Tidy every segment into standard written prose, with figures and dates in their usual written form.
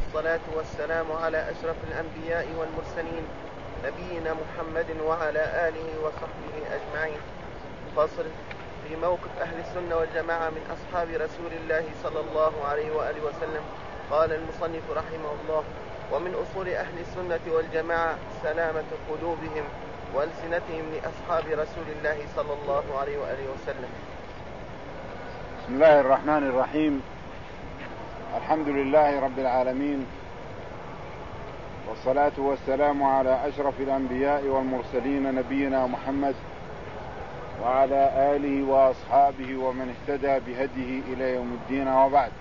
والصلاة والسلام على أشرف الأنبياء والمرسلين نبينا محمد وعلى آله وصحبه أجمعين. فصل في موقف أهل السنة والجماعة من أصحاب رسول الله صلى الله عليه وآله وسلم. قال المصنف رحمه الله: ومن أصول أهل السنة والجماعة سلامة قلوبهم وألسنتهم لأصحاب رسول الله صلى الله عليه وآله وسلم. بسم الله الرحمن الرحيم. الحمد لله رب العالمين، والصلاة والسلام على أشرف الأنبياء والمرسلين نبينا محمد وعلى آله وأصحابه ومن اهتدى بهديه إلى يوم الدين، وبعد.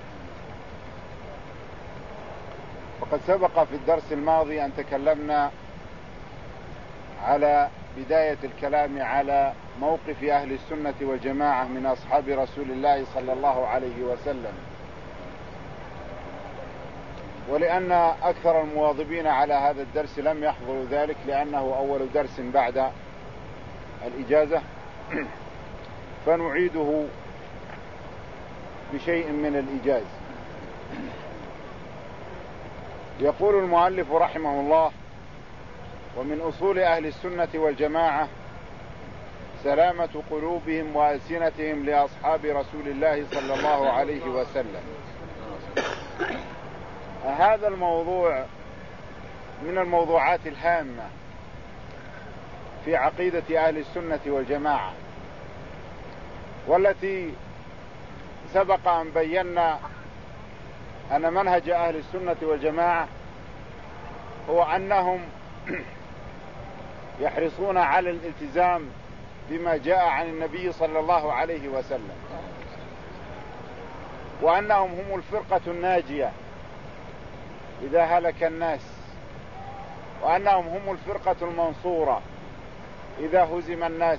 وقد سبق في الدرس الماضي أن تكلمنا على بداية الكلام على موقف أهل السنة والجماعة من أصحاب رسول الله صلى الله عليه وسلم، ولأن أكثر المواظبين على هذا الدرس لم يحضروا ذلك لأنه أول درس بعد الإجازة، فنعيده بشيء من الإيجاز. يقول المؤلف رحمه الله: ومن أصول أهل السنة والجماعة سلامة قلوبهم وألسنتهم لأصحاب رسول الله صلى الله عليه وسلم. هذا الموضوع من الموضوعات الهامة في عقيدة أهل السنة والجماعة، والتي سبق أن بينا أن منهج أهل السنة والجماعة هو أنهم يحرصون على الالتزام بما جاء عن النبي صلى الله عليه وسلم، وأنهم هم الفرقة الناجية إذا هلك الناس، وأنهم هم الفرقة المنصورة إذا هزم الناس،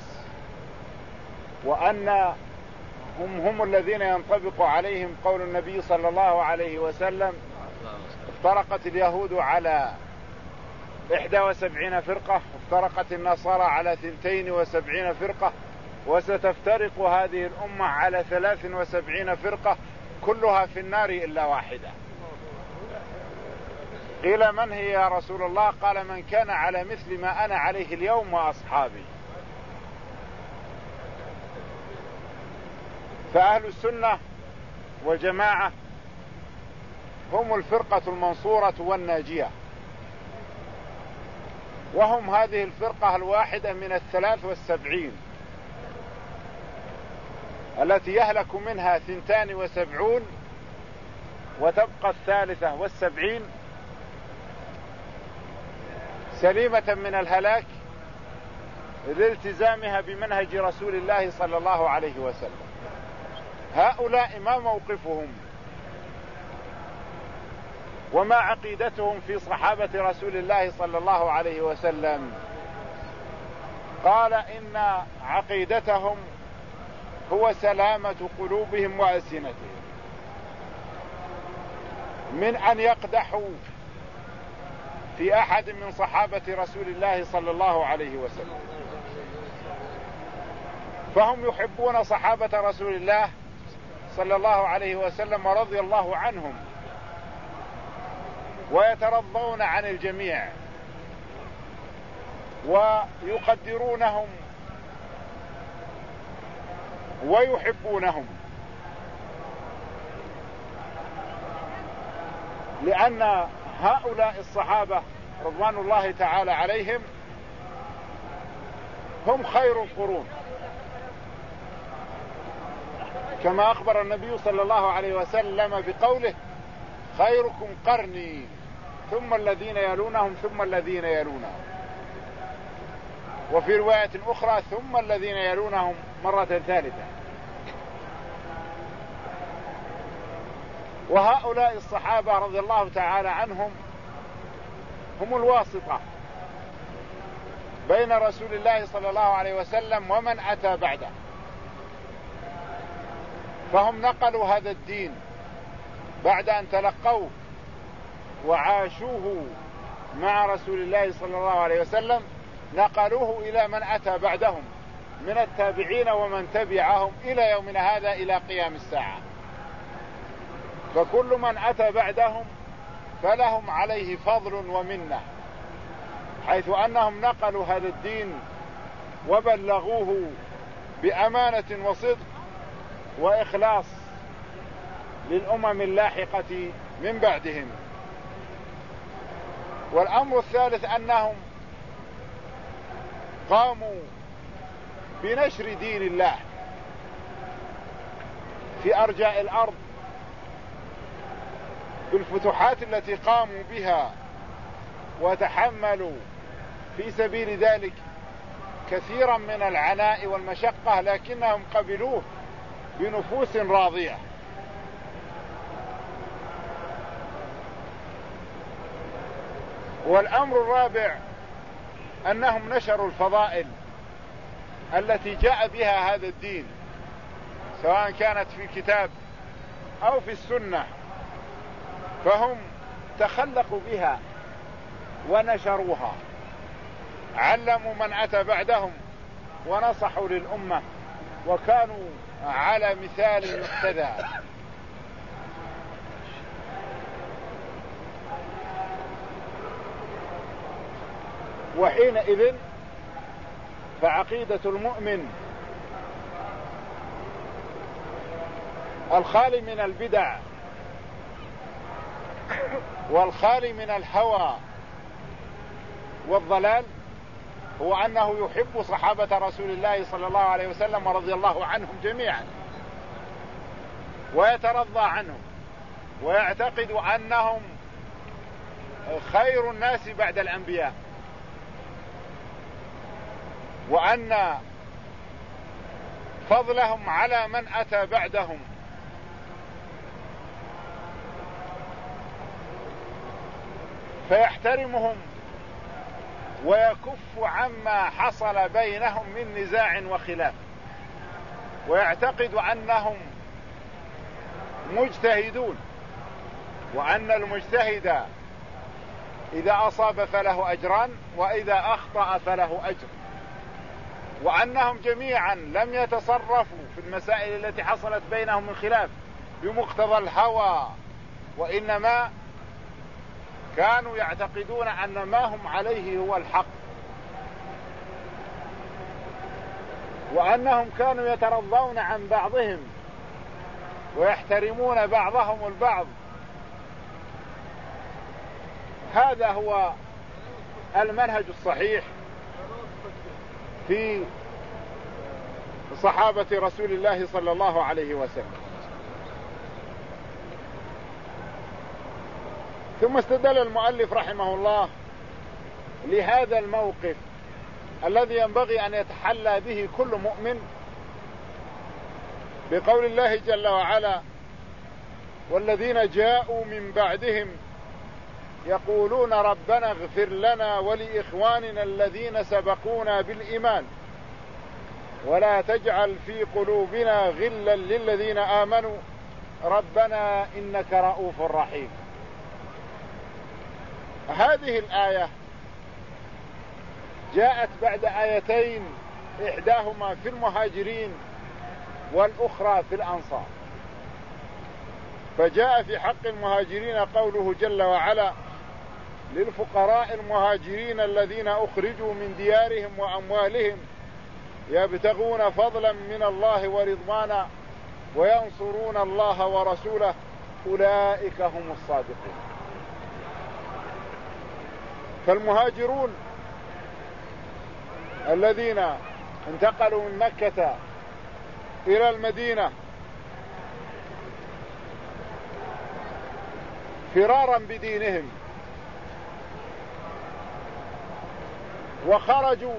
وأن هم الذين ينطبق عليهم قول النبي صلى الله عليه وسلم: افترقت اليهود على 71 فرقة، افترقت النصارى على 72 فرقة، وستفترق هذه الأمة على 73 فرقة كلها في النار إلا واحدة. قيل: من هي يا رسول الله؟ قال: من كان على مثل ما أنا عليه اليوم وأصحابي. فأهل السنة والجماعة هم الفرقة المنصورة والناجية، وهم هذه الفرقة الواحدة من 73 التي يهلك منها 72 وتبقى 73 سليمة من الهلاك لالتزامها بمنهج رسول الله صلى الله عليه وسلم. هؤلاء ما موقفهم وما عقيدتهم في صحابة رسول الله صلى الله عليه وسلم؟ قال: إن عقيدتهم هو سلامة قلوبهم وألسنتهم من أن يقدحوا في أحد من صحابة رسول الله صلى الله عليه وسلم. فهم يحبون صحابة رسول الله صلى الله عليه وسلم ورضي الله عنهم، ويترضون عن الجميع ويقدرونهم ويحبونهم، لأن هؤلاء الصحابة رضوان الله تعالى عليهم هم خير القرون، كما أخبر النبي صلى الله عليه وسلم بقوله: خيركم قرني ثم الذين يلونهم ثم الذين يلونهم، وفي رواية أخرى: ثم الذين يلونهم مرة ثالثة. وهؤلاء الصحابة رضي الله تعالى عنهم هم الواسطة بين رسول الله صلى الله عليه وسلم ومن أتى بعده، فهم نقلوا هذا الدين بعد أن تلقوه وعاشوه مع رسول الله صلى الله عليه وسلم، نقلوه إلى من أتى بعدهم من التابعين ومن تبعهم إلى يومنا هذا إلى قيام الساعة. فكل من أتى بعدهم فلهم عليه فضل ومنة، حيث أنهم نقلوا هذا الدين وبلغوه بأمانة وصدق وإخلاص للأمم اللاحقة من بعدهم. والأمر الثالث أنهم قاموا بنشر دين الله في أرجاء الأرض بالفتوحات التي قاموا بها، وتحملوا في سبيل ذلك كثيرا من العناء والمشقة، لكنهم قبلوه بنفوس راضية. والأمر الرابع أنهم نشروا الفضائل التي جاء بها هذا الدين، سواء كانت في كتاب أو في السنة، فهم تخلقوا بها ونشروها، علموا من أتى بعدهم ونصحوا للأمة، وكانوا على مثال يقتدى. وحينئذ فعقيدة المؤمن الخالي من البدع والخالي من الهوى والضلال هو أنه يحب صحابة رسول الله صلى الله عليه وسلم ورضي الله عنهم جميعا، ويترضى عنهم، ويعتقد أنهم خير الناس بعد الأنبياء، وأن فضلهم على من أتى بعدهم. فيحترمهم ويكف عما حصل بينهم من نزاع وخلاف، ويعتقد أنهم مجتهدون، وأن المجتهد إذا أصاب فله أجران وإذا أخطأ فله أجر، وأنهم جميعا لم يتصرفوا في المسائل التي حصلت بينهم من خلاف بمقتضى الهوى، وإنما كانوا يعتقدون أن ما هم عليه هو الحق، وأنهم كانوا يترضون عن بعضهم ويحترمون بعضهم البعض. هذا هو المنهج الصحيح في صحابة رسول الله صلى الله عليه وسلم. ثم استدل المؤلف رحمه الله لهذا الموقف الذي ينبغي أن يتحلى به كل مؤمن بقول الله جل وعلا: والذين جاءوا من بعدهم يقولون ربنا اغفر لنا ولإخواننا الذين سبقونا بالإيمان ولا تجعل في قلوبنا غلا للذين آمنوا ربنا إنك رؤوف رحيم. هذه الآية جاءت بعد آيتين، إحداهما في المهاجرين والأخرى في الأنصار. فجاء في حق المهاجرين قوله جل وعلا: للفقراء المهاجرين الذين أخرجوا من ديارهم وأموالهم يبتغون فضلا من الله ورضوانا وينصرون الله ورسوله أولئك هم الصادقون. فالمهاجرون الذين انتقلوا من مكة إلى المدينة فرارا بدينهم، وخرجوا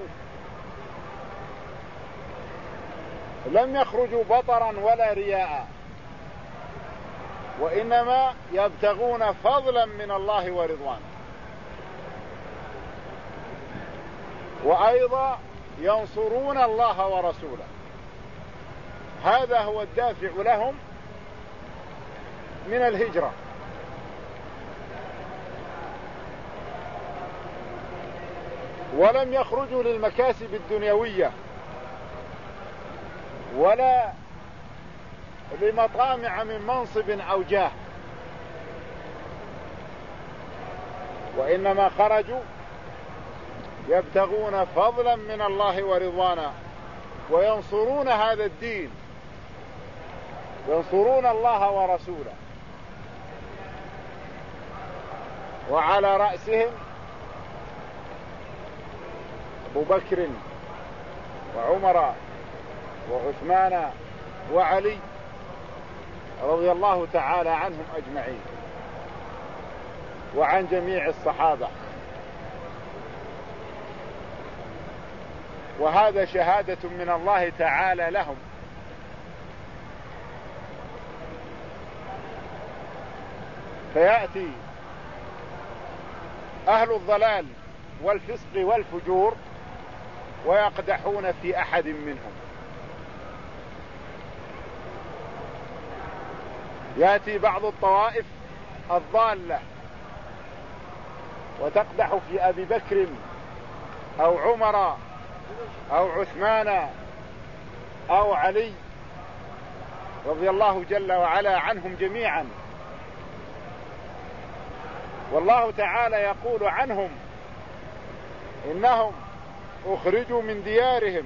لم يخرجوا بطرا ولا رياء، وإنما يبتغون فضلا من الله ورضوانه، وأيضا ينصرون الله ورسوله. هذا هو الدافع لهم من الهجرة. ولم يخرجوا للمكاسب الدنيوية ولا لمطامع من منصب أو جاه، وإنما خرجوا يبتغون فضلا من الله ورضوانا وينصرون هذا الدين، ينصرون الله ورسوله. وعلى رأسهم أبو بكر وعمر وعثمان وعلي رضي الله تعالى عنهم أجمعين، وعن جميع الصحابة. وهذا شهادة من الله تعالى لهم. فيأتي أهل الضلال والفسق والفجور ويقدحون في أحد منهم. يأتي بعض الطوائف الضالة وتقدح في أبي بكر أو عمر أو عثمان أو علي رضي الله جل وعلا عنهم جميعا. والله تعالى يقول عنهم إنهم أخرجوا من ديارهم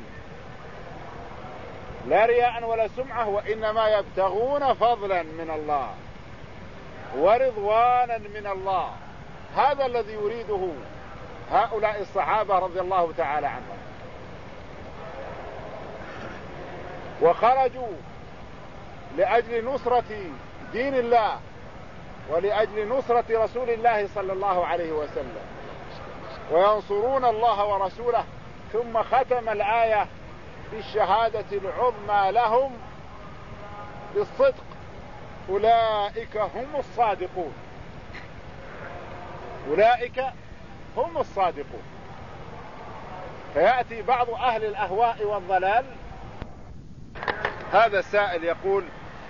لا رياء ولا سمعة وإنما يبتغون فضلا من الله ورضوانا من الله. هذا الذي يريده هؤلاء الصحابة رضي الله تعالى عنهم. وخرجوا لأجل نصرة دين الله ولأجل نصرة رسول الله صلى الله عليه وسلم، وينصرون الله ورسوله. ثم ختم الآية بالشهادة العظمى لهم بالصدق، أولئك هم الصادقون، أولئك هم الصادقون. فيأتي بعض أهل الأهواء والضلال. هذا السائل يقول: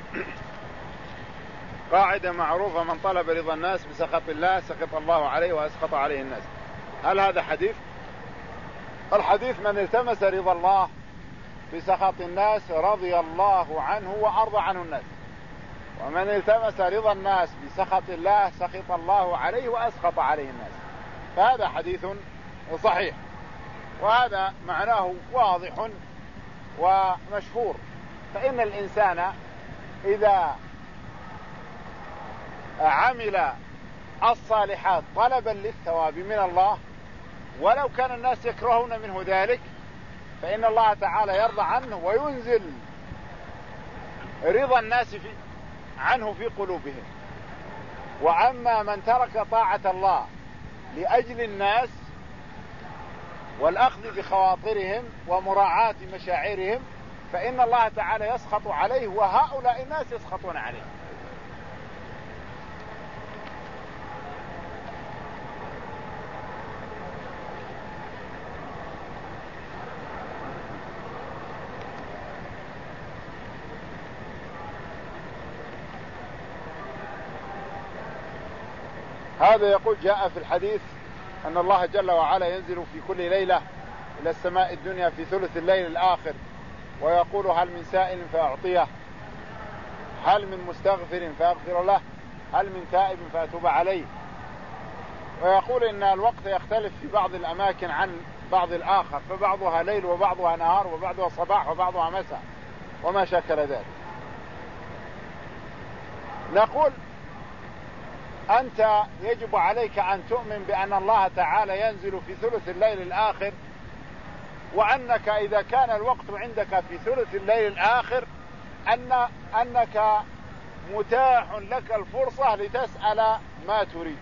قاعدة معروفة: من طلب رضا الناس بسخط الله سخط الله عليه وأسخط عليه الناس. هل هذا حديث؟ الحديث: من التمس رضا الله بسخط الناس رضي الله عنه وأرضى عنه الناس، ومن التمس رضا الناس بسخط الله سخط الله عليه وأسخط عليه الناس. فهذا حديث صحيح، وهذا معناه واضح ومشهور. فإن الإنسان إذا عمل الصالحات طلبا للثواب من الله ولو كان الناس يكرهون منه ذلك، فإن الله تعالى يرضى عنه وينزل رضا الناس عنه في قلوبهم. وأما من ترك طاعة الله لأجل الناس والأخذ بخواطرهم ومراعاة مشاعرهم فإن الله تعالى يسخط عليه، وهؤلاء الناس يسخطون عليه. هذا يقول: جاء في الحديث أن الله جل وعلا ينزل في كل ليلة إلى السماء الدنيا في ثلث الليل الآخر ويقول: هل من سائل فأعطيه، هل من مستغفر فأغفر له، هل من تائب فأتوب عليه. ويقول إن الوقت يختلف في بعض الأماكن عن بعض الآخر، فبعضها ليل وبعضها نهار وبعضها صباح وبعضها مساء وما شاكل ذلك. نقول: أنت يجب عليك أن تؤمن بأن الله تعالى ينزل في ثلث الليل الآخر، وأنك إذا كان الوقت عندك في ثلث الليل الآخر أنك متاح لك الفرصة لتسأل ما تريد.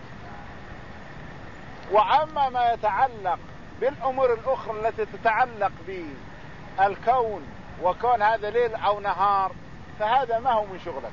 وأما ما يتعلق بالأمور الأخرى التي تتعلق بالكون وكون هذا ليل أو نهار فهذا ما هو من شغلك،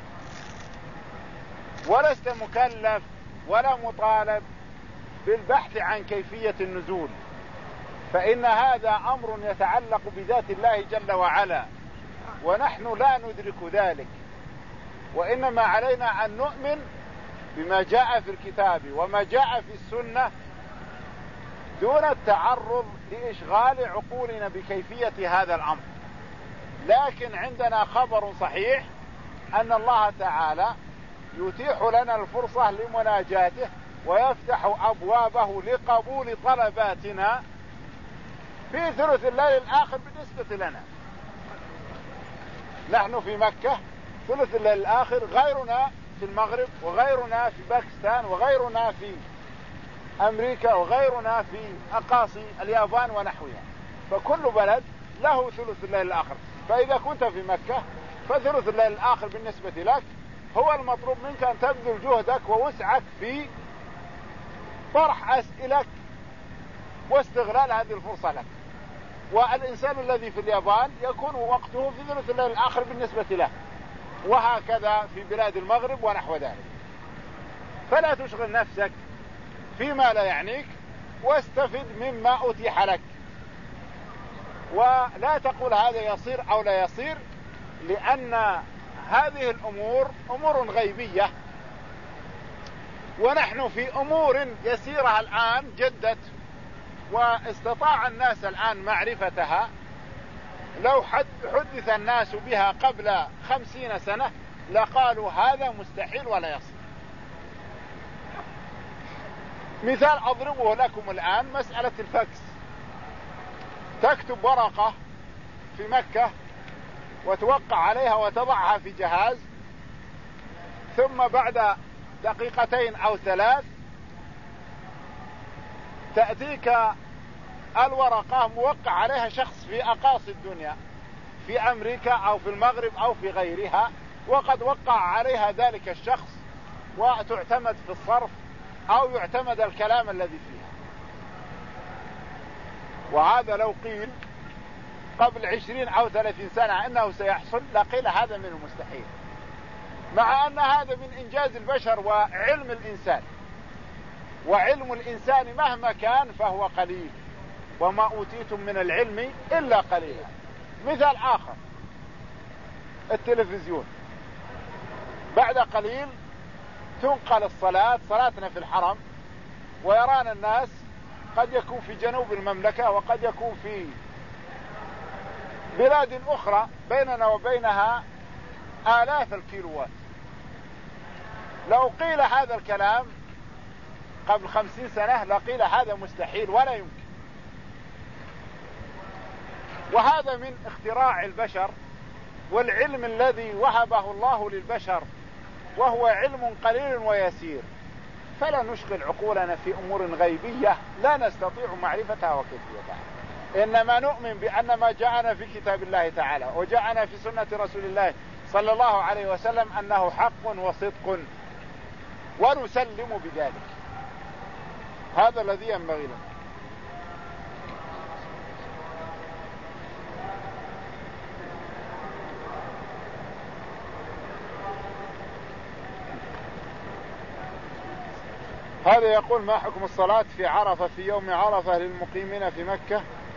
ولست مكلف ولا مطالب بالبحث عن كيفية النزول، فإن هذا أمر يتعلق بذات الله جل وعلا، ونحن لا ندرك ذلك. وإنما علينا أن نؤمن بما جاء في الكتاب وما جاء في السنة دون التعرض لإشغال عقولنا بكيفية هذا الأمر. لكن عندنا خبر صحيح أن الله تعالى يتيح لنا الفرصة لمناجاته ويفتح أبوابه لقبول طلباتنا في ثلث الليل الآخر بالنسبة لنا. نحن في مكة ثلث الليل الآخر، غيرنا في المغرب، وغيرنا في باكستان، وغيرنا في أمريكا، وغيرنا في أقاصي اليابان ونحوها. فكل بلد له ثلث الليل الآخر. فإذا كنت في مكة فثلث الليل الآخر بالنسبة لك هو المطلوب منك أن تبذل جهدك ووسعك في طرح أسئلة واستغلال هذه الفرصة لك. والإنسان الذي في اليابان يكون وقته في ثلث الليل الآخر بالنسبة له، وهكذا في بلاد المغرب ونحو ذلك. فلا تشغل نفسك فيما لا يعنيك، واستفد مما أتيح لك، ولا تقول هذا يصير أو لا يصير، لأن هذه الأمور أمور غيبية، ونحن في أمور يسيرة الآن جدت واستطاع الناس الآن معرفتها. لو حدث الناس بها قبل 50 سنة لقالوا هذا مستحيل ولا يصير. مثال أضربه لكم الآن، مسألة الفاكس. تكتب ورقة في مكة وتوقع عليها وتضعها في جهاز، ثم بعد دقيقتين أو 3 تأتيك الورقة موقع عليها شخص في أقاصي الدنيا، في أمريكا أو في المغرب أو في غيرها، وقد وقع عليها ذلك الشخص، وتعتمد في الصرف أو يعتمد الكلام الذي فيها. وهذا لو قيل قبل 20 أو 30 سنة أنه سيحصل لقيل هذا من المستحيل، مع أن هذا من إنجاز البشر وعلم الإنسان، وعلم الإنسان مهما كان فهو قليل، وما أوتيتم من العلم إلا قليلا. مثال آخر، التلفزيون. بعد قليل تنقل الصلاة، صلاتنا في الحرم، ويرانا الناس، قد يكون في جنوب المملكة وقد يكون في بلاد أخرى بيننا وبينها آلاف الكيلوات. لو قيل هذا الكلام قبل 50 سنة لقيل هذا مستحيل ولا يمكن. وهذا من اختراع البشر والعلم الذي وهبه الله للبشر، وهو علم قليل ويسير. فلا نشغل عقولنا في أمور غيبية لا نستطيع معرفتها وكيفيتها، إنما نؤمن بأن ما جاءنا في كتاب الله تعالى وجاءنا في سنة رسول الله صلى الله عليه وسلم أنه حق وصدق، ونسلم بذلك. هذا الذي ينبغي لنا. هذا يقول: ما حكم الصلاة في عرفة في يوم عرفة للمقيمين في مكة؟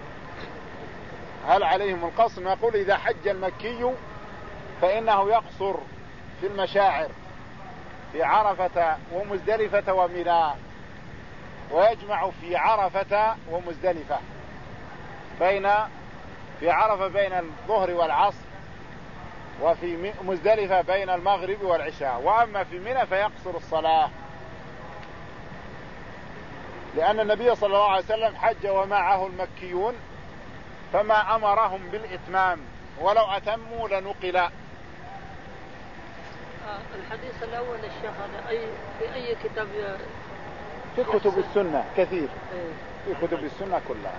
هل عليهم القصر؟ نقول: إذا حج المكي فإنه يقصر في المشاعر في عرفة ومزدلفة ومنى، ويجمع في عرفة ومزدلفة في عرفة بين الظهر والعصر، وفي مزدلفة بين المغرب والعشاء. وأما في منى فيقصر الصلاة، لأن النبي صلى الله عليه وسلم حج ومعه المكيون فما أمرهم بالإتمام، ولو أتموا لنقل. الحديث الأول الشيخ في أي كتاب؟ في كتب السنة كثير، في كتب السنة كلها.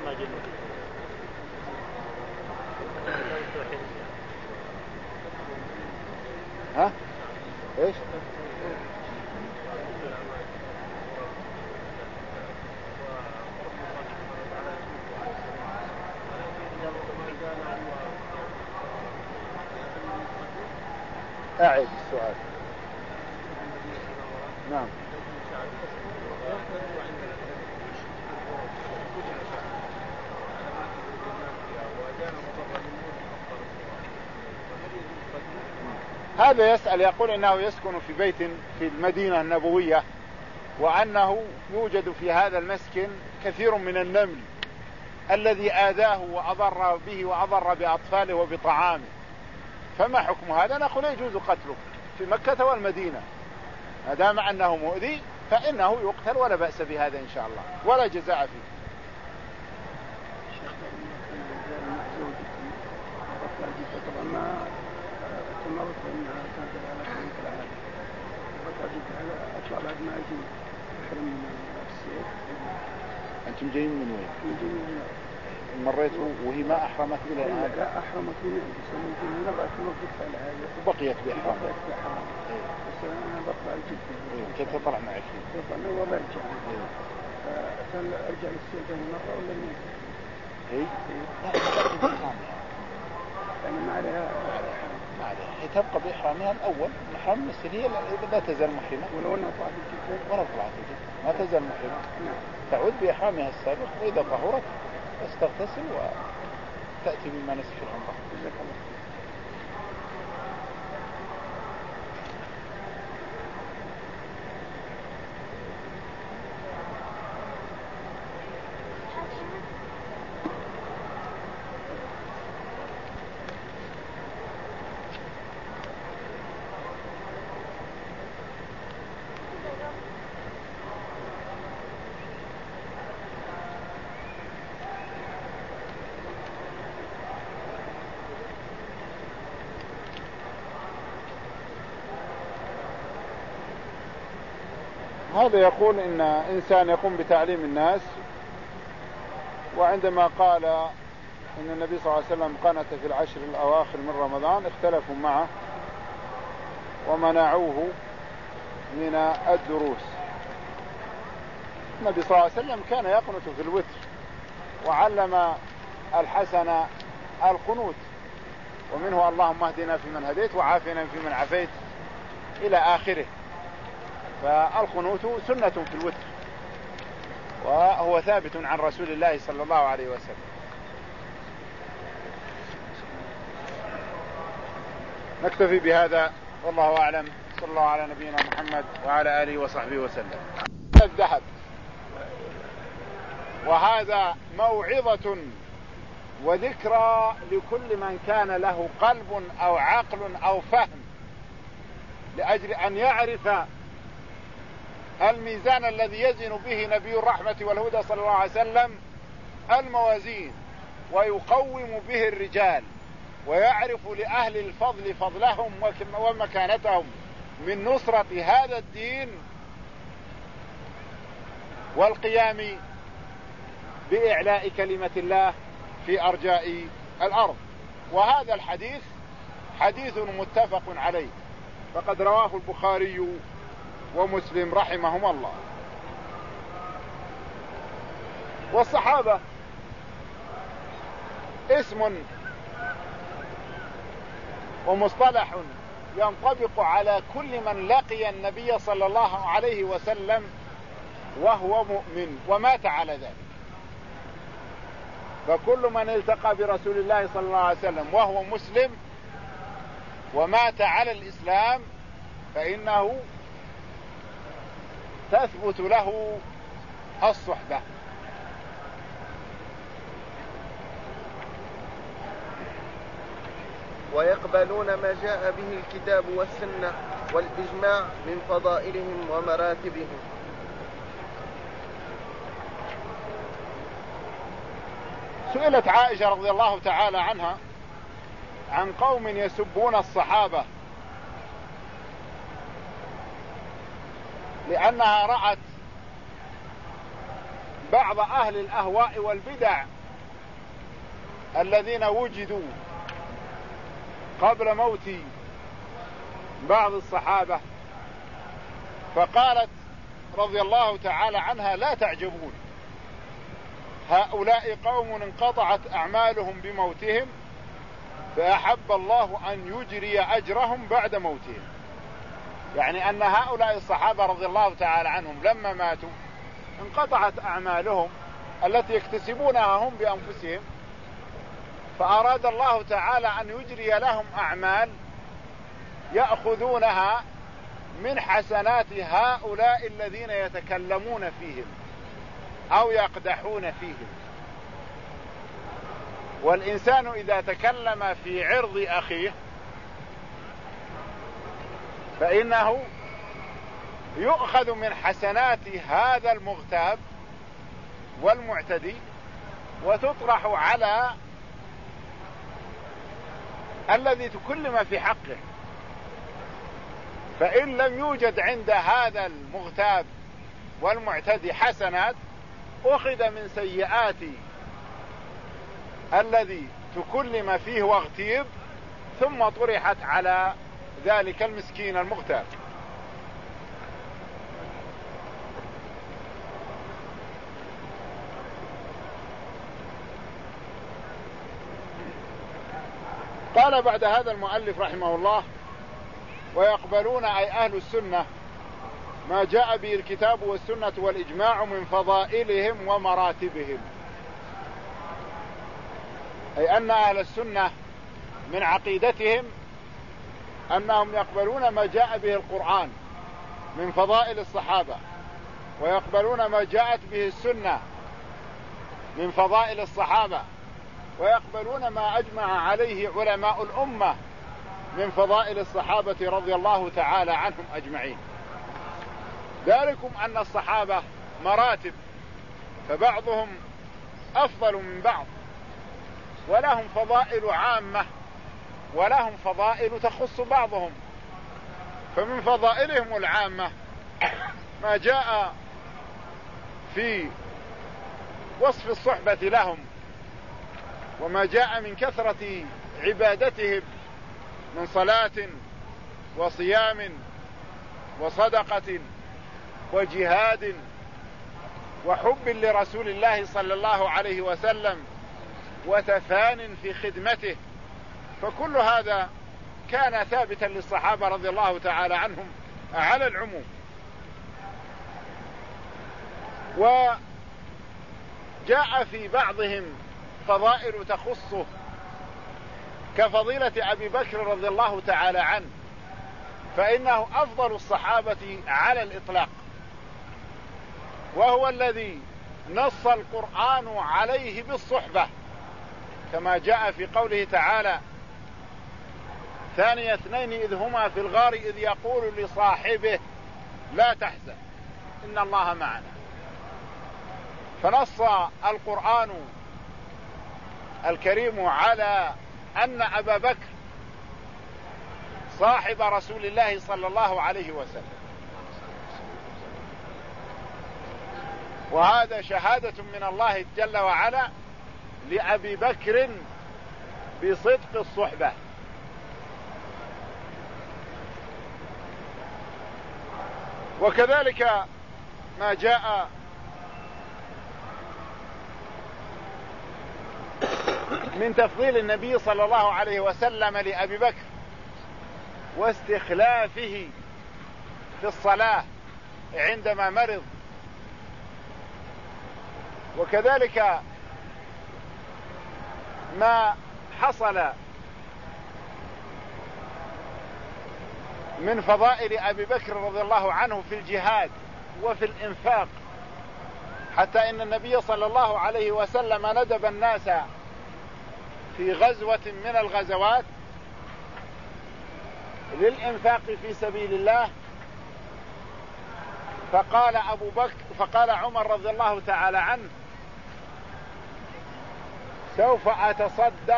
ها؟ إيش؟ أعد السؤال. نعم. هذا يسأل يقول إنه يسكن في بيت في المدينة النبوية، وأنه يوجد في هذا المسكن كثير من النمل الذي آذاه وأضر به وأضر بأطفاله وبطعامه، فما حكم هذا؟ نقول: يجوز قتله في مكة والمدينة ما دام أنه مؤذي، فإنه يقتل ولا بأس بهذا إن شاء الله ولا جزاء فيه. طبعا ما تمرت انها كانت على كلمه العاده اطلع بعد ما اجي احرم من السيف. انتم جايين من وين؟ من جايين مريتوا وهي ما احرمت الى الان؟ لا احرمت من عندي سنتين هنا بعد ما وقفت على هذا وبقيت باحرام. بس انا بطلع جدا. كيف تطلع معك؟ بطلع وبرجع. كان ارجع للسيف مره ولا من اي؟ يعني ما عليها هي تبقى بإحرامها الأول. محرم السنية لا تزال محرمة ولو أنها طلعت الجدة ولا طلعت الجدة ما تزال محرمة. تعود بإحرامها السابق وإذا طهرت تستغتسل وتأتي بما نسك العمرة. جزاك الله. هذا يقول إن إنسان يقوم بتعليم الناس، وعندما قال إن النبي صلى الله عليه وسلم قنت في العشر الأواخر من رمضان اختلفوا معه ومنعوه من الدروس. النبي صلى الله عليه وسلم كان يقنت في الوتر وعلم الحسن القنوت، ومنه اللهم اهدنا فيمن هديت وعافنا فيمن عافيت إلى آخره. فالقنوت سنة في الوتر وهو ثابت عن رسول الله صلى الله عليه وسلم. نكتفي بهذا والله أعلم. صلى الله على نبينا محمد وعلى آله وصحبه وسلم. الذهب، وهذا موعظة وذكرى لكل من كان له قلب أو عقل أو فهم، لأجل أن يعرف الميزان الذي يزن به نبي الرحمة والهدى صلى الله عليه وسلم الموازين، ويقوم به الرجال، ويعرف لأهل الفضل فضلهم ومكانتهم من نصرة هذا الدين والقيام بإعلاء كلمة الله في أرجاء الأرض. وهذا الحديث حديث متفق عليه، فقد رواه البخاري ومسلم رحمهما الله. والصحابة اسم ومصطلح ينطبق على كل من لقي النبي صلى الله عليه وسلم وهو مؤمن ومات على ذلك. فكل من التقى برسول الله صلى الله عليه وسلم وهو مسلم ومات على الإسلام فإنه تثبت له الصحبة. ويقبلون ما جاء به الكتاب والسنة والإجماع من فضائلهم ومراتبهم. سئلت عائشة رضي الله تعالى عنها عن قوم يسبون الصحابة لأنها رأت بعض أهل الأهواء والبدع الذين وجدوا قبل موت بعض الصحابة، فقالت رضي الله تعالى عنها: لا تعجبون، هؤلاء قوم انقطعت أعمالهم بموتهم فأحب الله أن يجري أجرهم بعد موتهم. يعني أن هؤلاء الصحابة رضي الله تعالى عنهم لما ماتوا انقطعت أعمالهم التي يكتسبونها هم بأنفسهم، فأراد الله تعالى أن يجري لهم أعمال يأخذونها من حسنات هؤلاء الذين يتكلمون فيهم أو يقدحون فيهم. والإنسان إذا تكلم في عرض أخيه فإنه يؤخذ من حسنات هذا المغتاب والمعتدي وتطرح على الذي تكلم في حقه. فإن لم يوجد عند هذا المغتاب والمعتدي حسنات أخذ من سيئات الذي تكلم فيه واغتيب ثم طرحت على ذلك المسكين المغتاب. قال بعد هذا المؤلف رحمه الله: ويقبلون أي أهل السنة ما جاء به الكتاب والسنة والإجماع من فضائلهم ومراتبهم. أي أن أهل السنة من عقيدتهم أنهم يقبلون ما جاء به القرآن من فضائل الصحابة، ويقبلون ما جاءت به السنة من فضائل الصحابة، ويقبلون ما أجمع عليه علماء الأمة من فضائل الصحابة رضي الله تعالى عنهم أجمعين. ذلكم أن الصحابة مراتب، فبعضهم أفضل من بعض، ولهم فضائل عامة ولهم فضائل تخص بعضهم. فمن فضائلهم العامة ما جاء في وصف الصحبة لهم، وما جاء من كثرة عبادتهم من صلاة وصيام وصدقة وجهاد وحب لرسول الله صلى الله عليه وسلم وتفان في خدمته. فكل هذا كان ثابتا للصحابة رضي الله تعالى عنهم على العموم. وجاء في بعضهم فضائل تخصه كفضيلة أبي بكر رضي الله تعالى عنه، فإنه أفضل الصحابة على الإطلاق، وهو الذي نص القرآن عليه بالصحبة، كما جاء في قوله تعالى: ثاني اثنين إذ هما في الغار إذ يقول لصاحبه لا تحزن إن الله معنا. فنص القرآن الكريم على أن أبا بكر صاحب رسول الله صلى الله عليه وسلم، وهذا شهادة من الله جل وعلا لأبي بكر بصدق الصحبة. وكذلك ما جاء من تفضيل النبي صلى الله عليه وسلم لأبي بكر واستخلافه في الصلاة عندما مرض، وكذلك ما حصل من فضائل أبي بكر رضي الله عنه في الجهاد وفي الإنفاق، حتى إن النبي صلى الله عليه وسلم ندب الناس في غزوة من الغزوات للإنفاق في سبيل الله، فقال عمر رضي الله تعالى عنه: سوف أتصدق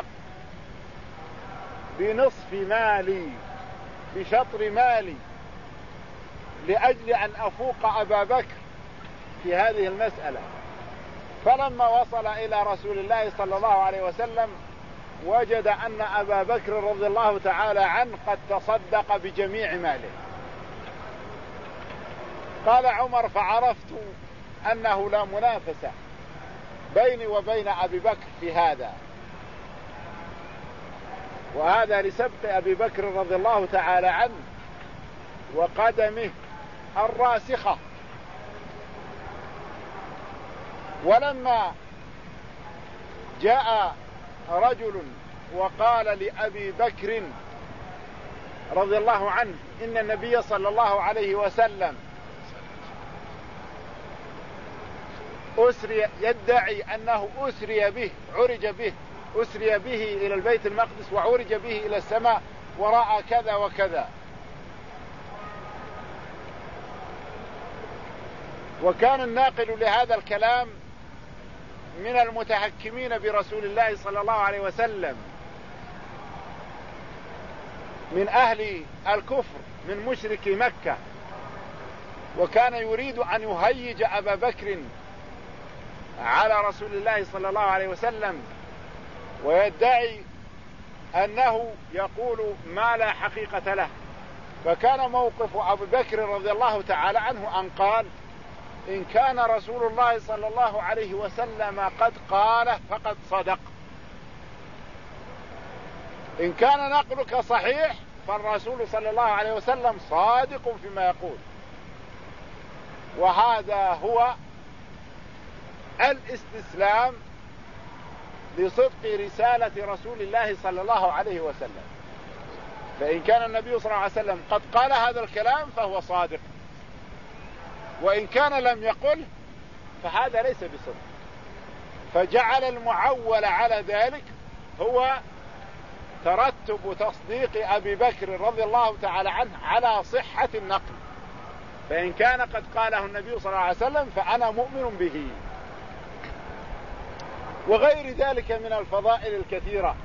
بنصف مالي بشطر مالي لأجل أن أفوق أبا بكر في هذه المسألة. فلما وصل إلى رسول الله صلى الله عليه وسلم وجد أن أبا بكر رضي الله تعالى عنه قد تصدق بجميع ماله. قال عمر: فعرفت أنه لا منافسة بيني وبين أبي بكر في هذا، وهذا لسبق أبي بكر رضي الله تعالى عنه وقدمه الراسخة. ولما جاء رجل وقال لأبي بكر رضي الله عنه إن النبي صلى الله عليه وسلم يدعي أنه أسري به إلى البيت المقدس وعرج به إلى السماء ورأى كذا وكذا، وكان الناقل لهذا الكلام من المتحكمين برسول الله صلى الله عليه وسلم من أهل الكفر من مشركي مكة، وكان يريد أن يهيج أبا بكر على رسول الله صلى الله عليه وسلم، ويدعي أنه يقول ما لا حقيقة له. فكان موقف أبي بكر رضي الله تعالى عنه أن قال: إن كان رسول الله صلى الله عليه وسلم قد قاله فقد صدق، إن كان نقلك صحيح فالرسول صلى الله عليه وسلم صادق فيما يقول. وهذا هو الاستسلام لصدق رسالة رسول الله صلى الله عليه وسلم. فإن كان النبي صلى الله عليه وسلم قد قال هذا الكلام فهو صادق، وإن كان لم يقل فهذا ليس بصدق. فجعل المعول على ذلك هو ترتب تصديق أبي بكر رضي الله تعالى عنه على صحة النقل. فإن كان قد قاله النبي صلى الله عليه وسلم فأنا مؤمن به. وغير ذلك من الفضائل الكثيرة